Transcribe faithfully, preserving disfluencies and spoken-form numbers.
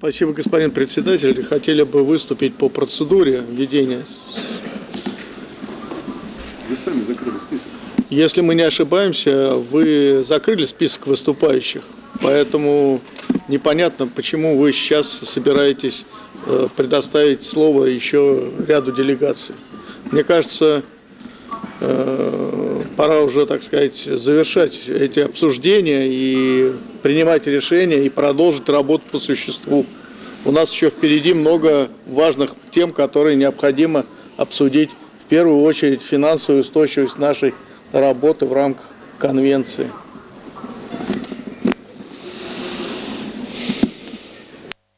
Спасибо, господин председатель. Хотели бы выступить по процедуре ведения. Вы сами закрыли список. Если мы не ошибаемся, вы закрыли список выступающих, поэтому непонятно, почему вы сейчас собираетесь предоставить слово еще ряду делегаций. Мне кажется, пора уже, так сказать, завершать эти обсуждения и принимать решения и продолжить работу по существу. У нас еще впереди много важных тем, которые необходимо обсудить. В первую очередь финансовую устойчивость нашей работы в рамках конвенции.